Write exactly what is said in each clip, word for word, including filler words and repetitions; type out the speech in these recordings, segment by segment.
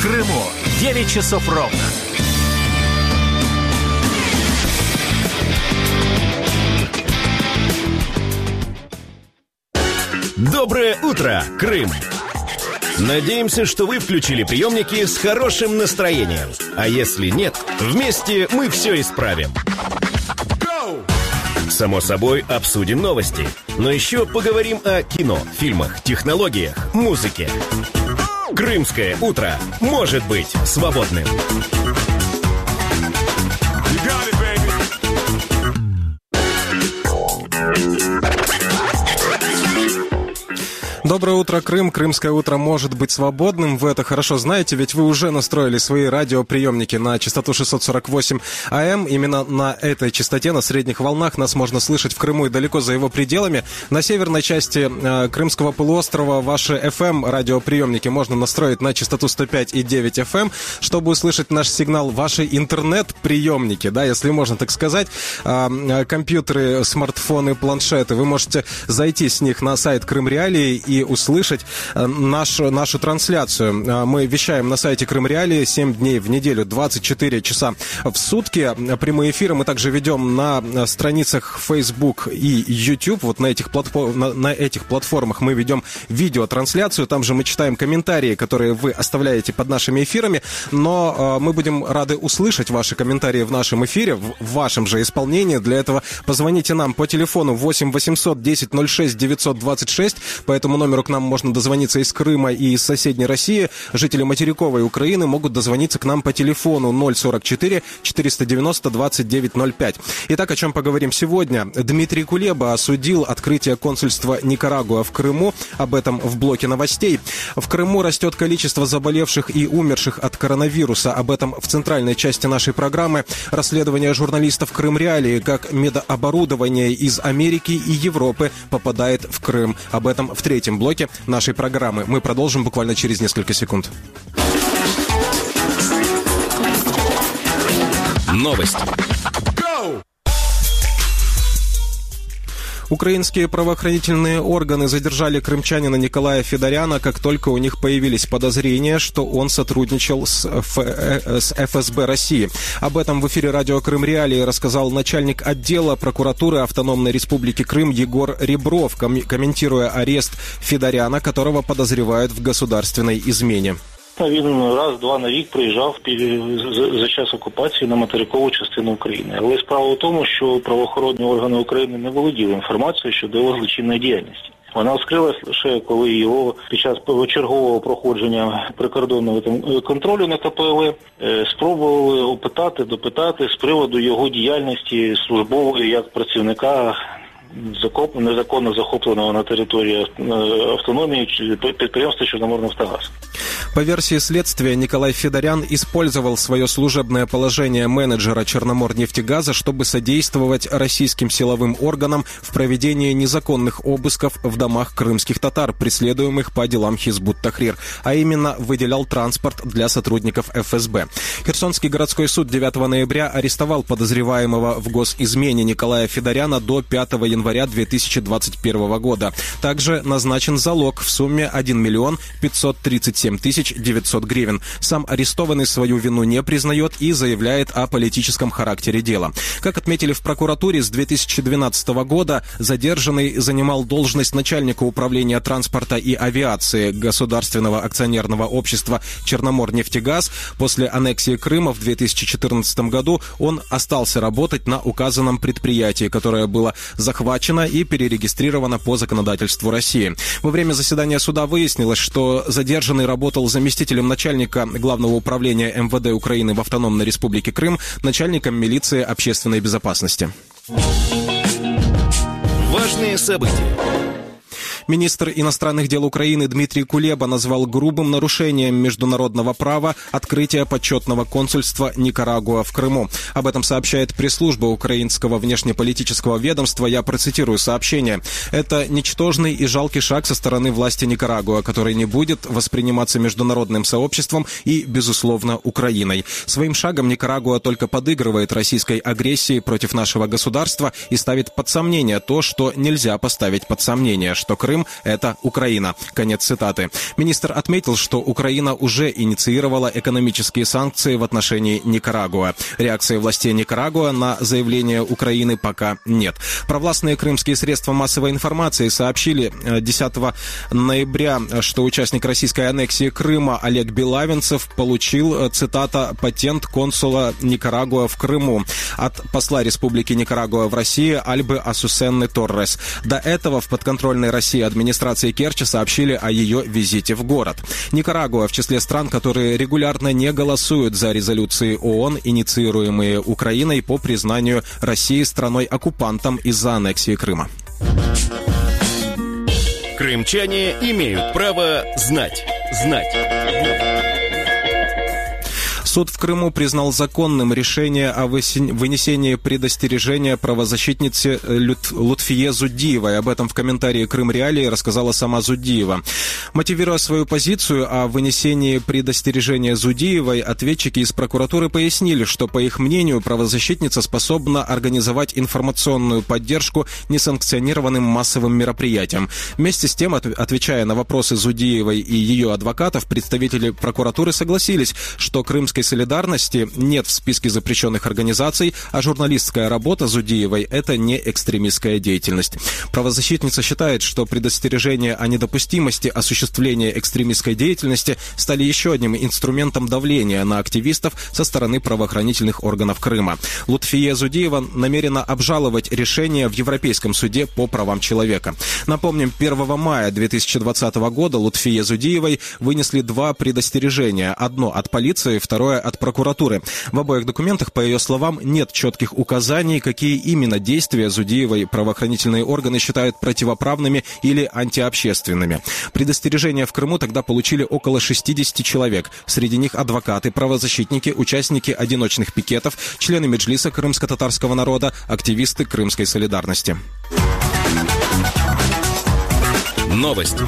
Крыму. девять часов ровно. Доброе утро, Крым! Надеемся, что вы включили приемники с хорошим настроением. А если нет, вместе мы все исправим. Само собой, обсудим новости. Но еще поговорим о кино, фильмах, технологиях, музыке. Крымское утро может быть свободным. Доброе утро, Крым. Крымское утро может быть свободным. Вы это хорошо знаете, ведь вы уже настроили свои радиоприемники на частоту шестьсот сорок восемь АМ. Именно на этой частоте, на средних волнах, нас можно слышать в Крыму и далеко за его пределами. На северной части э, Крымского полуострова ваши эф эм-радиоприемники можно настроить на частоту сто пять и девять эф эм, чтобы услышать наш сигнал. Ваши интернет-приемники, да, если можно так сказать, э, компьютеры, смартфоны, планшеты, вы можете зайти с них на сайт Крым Реалии и и услышать нашу, нашу трансляцию. Мы вещаем на сайте Крым Реалии семь дней в неделю, двадцать четыре часа в сутки. Прямые эфиры мы также ведем на страницах Facebook и YouTube. Вот на этих, платформ, на, на этих платформах мы ведем видеотрансляцию. Там же мы читаем комментарии, которые вы оставляете под нашими эфирами. Но мы будем рады услышать ваши комментарии в нашем эфире, в вашем же исполнении. Для этого позвоните нам по телефону восемь восемьсот десять ноль шесть девятьсот двадцать шесть. По этому номеру к нам можно дозвониться из Крыма и из соседней России. Жители материковой Украины могут дозвониться к нам по телефону ноль сорок четыре четыреста девяносто двадцать девять ноль пять. Итак, о чем поговорим сегодня. Дмитрий Кулеба осудил открытие консульства Никарагуа в Крыму. Об этом в блоке новостей. В Крыму растет количество заболевших и умерших от коронавируса. Об этом в центральной части нашей программы. Расследование журналистов Крым Реалии, как медоборудование из Америки и Европы попадает в Крым. Об этом в третьем блоке нашей программы. Мы продолжим буквально через несколько секунд. Новости. Украинские правоохранительные органы задержали крымчанина Николая Федоряна, как только у них появились подозрения, что он сотрудничал с, Ф... с эф эс бэ России. Об этом в эфире радио Крым Реалии рассказал начальник отдела прокуратуры Автономной Республики Крым Егор Ребров, ком... комментируя арест Федоряна, которого подозревают в государственной измене. Він раз-два на рік приїжджав за час окупації на материкову частину України. Але справа в тому, що правоохоронні органи України не володіли інформацією щодо його злочинної діяльності. Вона вскрилась лише коли його під час чергового проходження прикордонного контролю на ка пе ел спробували опитати, допитати з приводу його діяльності службової як працівника незаконно захопленного на території автономії підприємства «Чорноморнафтогаз». По версии следствия, Николай Федорян использовал свое служебное положение менеджера Черноморнефтегаза, чтобы содействовать российским силовым органам в проведении незаконных обысков в домах крымских татар, преследуемых по делам Хизбут-Тахрир, а именно выделял транспорт для сотрудников эф эс бэ. Херсонский городской суд девятого ноября арестовал подозреваемого в госизмене Николая Федоряна до пятого января две тысячи двадцать первого года. Также назначен залог в сумме один миллион пятьсот тридцать семь тысяч девятьсот гривен. Сам арестованный свою вину не признает и заявляет о политическом характере дела. Как отметили в прокуратуре, с две тысячи двенадцатого года задержанный занимал должность начальника управления транспорта и авиации Государственного акционерного общества «Черноморнефтегаз». После аннексии Крыма в две тысячи четырнадцатом году он остался работать на указанном предприятии, которое было захвачено и перерегистрировано по законодательству России. Во время заседания суда выяснилось, что задержанный работал заместителем начальника Главного управления эм вэ дэ Украины в Автономной Республике Крым, начальником милиции общественной безопасности. Важные события. Министр иностранных дел Украины Дмитрий Кулеба назвал грубым нарушением международного права открытие почетного консульства Никарагуа в Крыму. Об этом сообщает пресс-служба украинского внешнеполитического ведомства. Я процитирую сообщение. «Это ничтожный и жалкий шаг со стороны власти Никарагуа, который не будет восприниматься международным сообществом и, безусловно, Украиной. Своим шагом Никарагуа только подыгрывает российской агрессии против нашего государства и ставит под сомнение то, что нельзя поставить под сомнение, что Крым Крым – это Украина. Конец цитаты. Министр отметил, что Украина уже инициировала экономические санкции в отношении Никарагуа. Реакции властей Никарагуа на заявление Украины пока нет. Провластные крымские средства массовой информации сообщили десятого ноября, что участник российской аннексии Крыма Олег Белавинцев получил, цитата, патент консула Никарагуа в Крыму от посла Республики Никарагуа в России Альбы Асусенны Торрес. До этого в подконтрольной России администрации Керчи сообщили о ее визите в город. Никарагуа в числе стран, которые регулярно не голосуют за резолюции ООН, инициируемые Украиной по признанию России страной-оккупантом из-за аннексии Крыма. Крымчане имеют право знать. Знать. Суд в Крыму признал законным решение о вынесении предостережения правозащитнице Лутфие Зудиевой. Об этом в комментарии «Крым Реалии» рассказала сама Зудиева. Мотивируя свою позицию о вынесении предостережения Зудиевой, ответчики из прокуратуры пояснили, что, по их мнению, правозащитница способна организовать информационную поддержку несанкционированным массовым мероприятиям. Вместе с тем, отвечая на вопросы Зудиевой и ее адвокатов, представители прокуратуры согласились, что крымской солидарности нет в списке запрещенных организаций, а журналистская работа Зудиевой – это не экстремистская деятельность. Правозащитница считает, что предостережения о недопустимости осуществления экстремистской деятельности стали еще одним инструментом давления на активистов со стороны правоохранительных органов Крыма. Лутфие Зудиева намерена обжаловать решение в Европейском суде по правам человека. Напомним, первого мая две тысячи двадцатого года Лутфие Зудиевой вынесли два предостережения. Одно от полиции, второе от прокуратуры. В обоих документах, по ее словам, нет четких указаний, какие именно действия Зудиевой правоохранительные органы считают противоправными или антиобщественными. Предостережения в Крыму тогда получили около шестидесяти человек. Среди них адвокаты, правозащитники, участники одиночных пикетов, члены Меджлиса крымско-татарского народа, активисты крымской солидарности. Новость.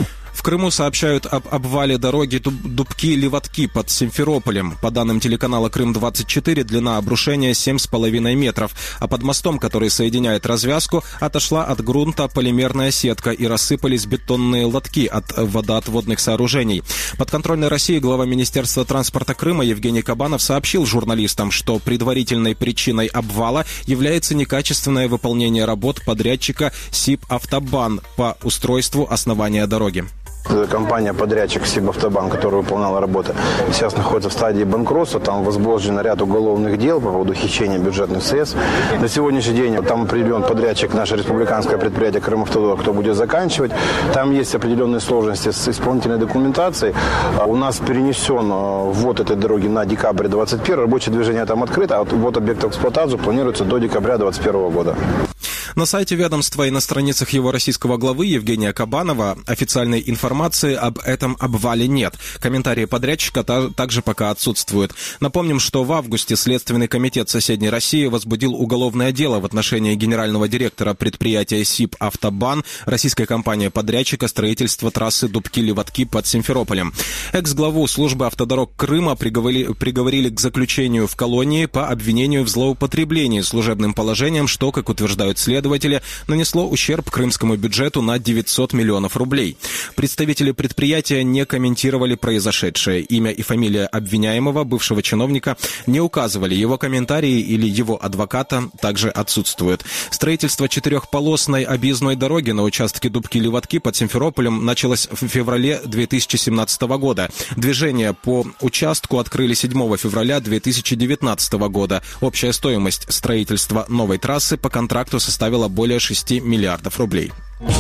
В Крыму сообщают об обвале дороги Дубки-Леватки под Симферополем. По данным телеканала Крым-двадцать четыре, длина обрушения семь с половиной метров, а под мостом, который соединяет развязку, отошла от грунта полимерная сетка и рассыпались бетонные лотки от водоотводных сооружений. Подконтрольной России глава Министерства транспорта Крыма Евгений Кабанов сообщил журналистам, что предварительной причиной обвала является некачественное выполнение работ подрядчика СИП-Автобан по устройству основания дороги. Компания-подрядчик «Сибавтобан», которая выполняла работы, сейчас находится в стадии банкротства. Там возбужден ряд уголовных дел по поводу хищения бюджетных средств. На сегодняшний день там определен подрядчик, наше республиканское предприятие «Крымавтодор», кто будет заканчивать. Там есть определенные сложности с исполнительной документацией. У нас перенесен ввод этой дороги на декабрь двадцать первого. Рабочее движение там открыто, а ввод объекта в эксплуатацию планируется до декабря двадцать первого года. На сайте ведомства и на страницах его российского главы Евгения Кабанова официальной информации об этом обвале нет. Комментарии подрядчика та- также пока отсутствуют. Напомним, что в августе Следственный комитет соседней России возбудил уголовное дело в отношении генерального директора предприятия СИП-Автобан, российской компании-подрядчика строительства трассы Дубки-Леватки под Симферополем. Экс-главу службы автодорог Крыма приговорили, приговорили к заключению в колонии по обвинению в злоупотреблении служебным положением, что, как утверждают следователи, нанесло ущерб крымскому бюджету на девятьсот миллионов рублей. Представители предприятия не комментировали произошедшее. Имя и фамилия обвиняемого, бывшего чиновника, не указывали. Его комментарии или его адвоката также отсутствуют. Строительство четырехполосной объездной дороги на участке Дубки-Леватки под Симферополем началось в феврале две тысячи семнадцатого года. Движение по участку открыли седьмого февраля две тысячи девятнадцатого года. Общая стоимость строительства новой трассы по контракту составила более шести миллиардов рублей.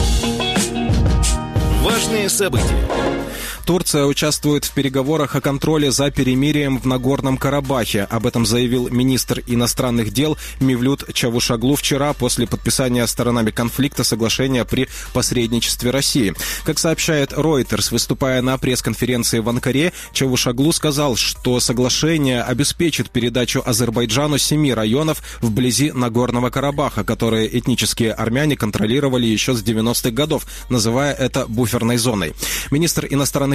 Важные события. Турция участвует в переговорах о контроле за перемирием в Нагорном Карабахе. Об этом заявил министр иностранных дел Мевлют Чавушоглу вчера после подписания сторонами конфликта соглашения при посредничестве России. Как сообщает Reuters, выступая на пресс-конференции в Анкаре, Чавушоглу сказал, что соглашение обеспечит передачу Азербайджану семи районов вблизи Нагорного Карабаха, которые этнические армяне контролировали еще с девяностых годов, называя это буферной зоной. Министр иностранных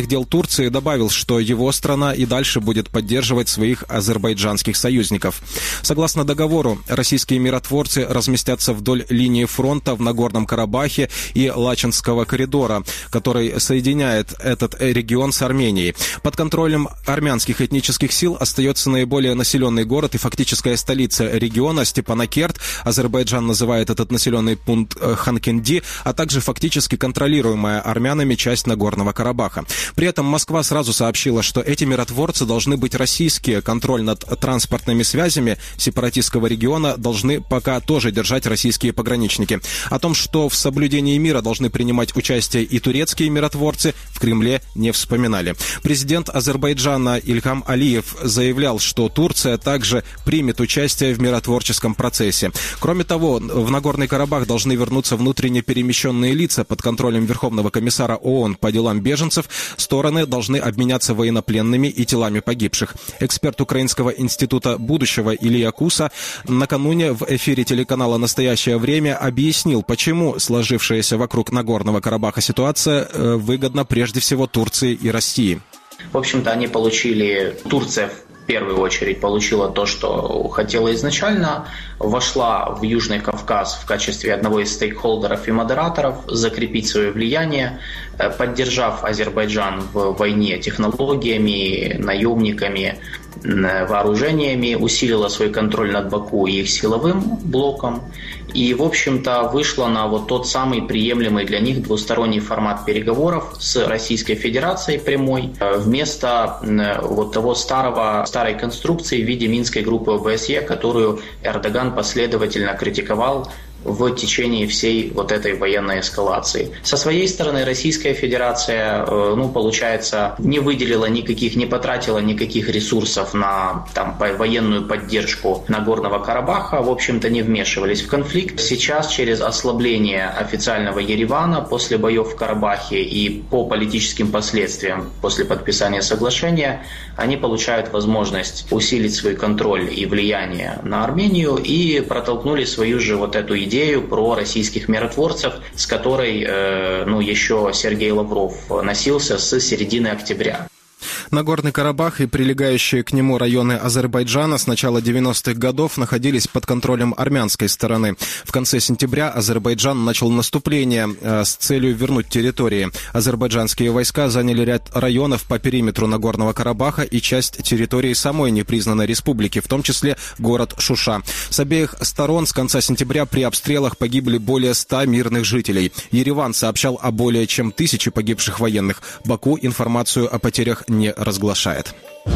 иностранных дел Турции добавил, что его страна и дальше будет поддерживать своих азербайджанских союзников. Согласно договору, российские миротворцы разместятся вдоль линии фронта в Нагорном Карабахе и Лачинского коридора, который соединяет этот регион с Арменией. Под контролем армянских этнических сил остается наиболее населенный город и фактическая столица региона Степанакерт. Азербайджан называет этот населенный пункт Ханкенди, а также фактически контролируемая армянами часть Нагорного Карабаха. При этом Москва сразу сообщила, что эти миротворцы должны быть российские. Контроль над транспортными связями сепаратистского региона должны пока тоже держать российские пограничники. О том, что в соблюдении мира должны принимать участие и турецкие миротворцы, в Кремле не вспоминали. Президент Азербайджана Ильхам Алиев заявлял, что Турция также примет участие в миротворческом процессе. Кроме того, в Нагорный Карабах должны вернуться внутренне перемещенные лица под контролем Верховного комиссара ООН по делам беженцев. Стороны должны обменяться военнопленными и телами погибших. Эксперт Украинского института будущего Илья Куса накануне в эфире телеканала «Настоящее время» объяснил, почему сложившаяся вокруг Нагорного Карабаха ситуация выгодна прежде всего Турции и России. В общем-то, они получили, Турция в первую очередь получила то, что хотела изначально, вошла в Южный Кавказ в качестве одного из стейкхолдеров и модераторов, закрепить свое влияние, поддержав Азербайджан в войне технологиями, наемниками, вооружениями, усилила свой контроль над Баку и их силовым блоком. И, в общем-то, вышла на вот тот самый приемлемый для них двусторонний формат переговоров с Российской Федерацией прямой, вместо вот того старого, старой конструкции в виде Минской группы ОБСЕ, которую Эрдоган последовательно критиковал в течение всей вот этой военной эскалации. Со своей стороны Российская Федерация, ну, получается, не выделила никаких, не потратила никаких ресурсов на там, военную поддержку Нагорного Карабаха, в общем-то, не вмешивались в конфликт. Сейчас через ослабление официального Еревана после боев в Карабахе и по политическим последствиям после подписания соглашения они получают возможность усилить свой контроль и влияние на Армению и протолкнули свою же вот эту идею про российских миротворцев, с которой э, ну, еще Сергей Лавров носился с середины октября. Нагорный Карабах и прилегающие к нему районы Азербайджана с начала девяностых годов находились под контролем армянской стороны. В конце сентября Азербайджан начал наступление э, с целью вернуть территории. Азербайджанские войска заняли ряд районов по периметру Нагорного Карабаха и часть территории самой непризнанной республики, в том числе город Шуша. С обеих сторон с конца сентября при обстрелах погибли более ста мирных жителей. Ереван сообщал о более чем тысяче погибших военных. Баку информацию о потерях не разглашает.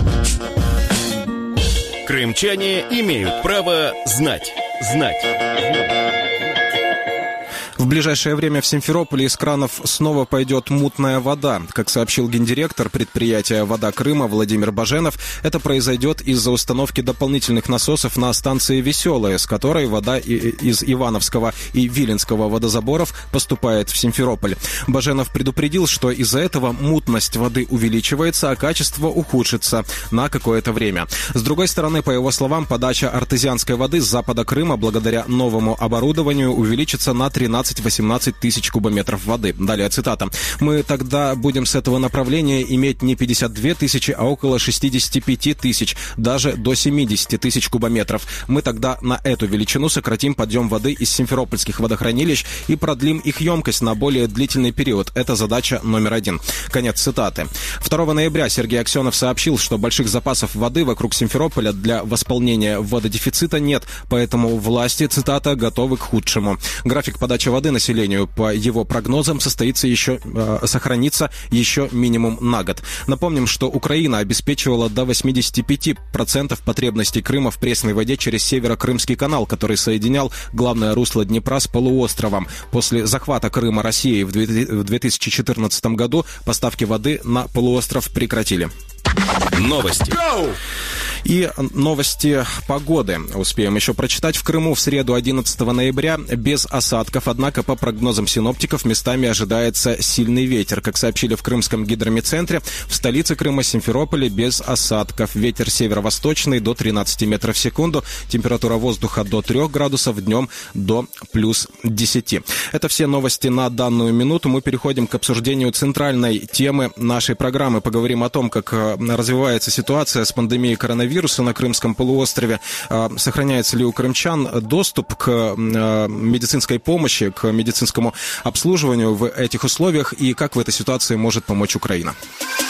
Крымчане имеют право знать. Знать. В ближайшее время в Симферополе из кранов снова пойдет мутная вода. Как сообщил гендиректор предприятия «Вода Крыма» Владимир Баженов, это произойдет из-за установки дополнительных насосов на станции «Веселая», с которой вода из Ивановского и Виленского водозаборов поступает в Симферополь. Баженов предупредил, что из-за этого мутность воды увеличивается, а качество ухудшится на какое-то время. С другой стороны, по его словам, подача артезианской воды с запада Крыма благодаря новому оборудованию увеличится на тринадцать-восемнадцать тысяч кубометров воды. Далее цитата. «Мы тогда будем с этого направления иметь не пятьдесят две тысячи, а около шестьдесят пять тысяч, даже до семьдесят тысяч кубометров. Мы тогда на эту величину сократим подъем воды из симферопольских водохранилищ и продлим их емкость на более длительный период. Это задача номер один». Конец цитаты. второго ноября Сергей Аксенов сообщил, что больших запасов воды вокруг Симферополя для восполнения вододефицита нет, поэтому власти, цитата, готовы к худшему. График подачи воды населению, по его прогнозам, состоится еще, э, сохранится еще минимум на год. Напомним, что Украина обеспечивала до восемьдесят пять процентов потребностей Крыма в пресной воде через Северо-Крымский канал, который соединял главное русло Днепра с полуостровом. После захвата Крыма Россией в две тысячи четырнадцатом году поставки воды на полуостров прекратили. Новости. И новости погоды успеем еще прочитать. В Крыму в среду одиннадцатого ноября без осадков, однако по прогнозам синоптиков местами ожидается сильный ветер. Как сообщили в Крымском гидромедцентре, в столице Крыма Симферополе без осадков. Ветер северо-восточный до тринадцати метров в секунду. Температура воздуха до трёх градусов, днем до плюс десяти. Это все новости на данную минуту. Мы переходим к обсуждению центральной темы нашей программы. Поговорим о том, как развивается ситуация с пандемией коронавируса на Крымском полуострове. Сохраняется ли у крымчан доступ к медицинской помощи, к медицинскому обслуживанию в этих условиях и как в этой ситуации может помочь Украина?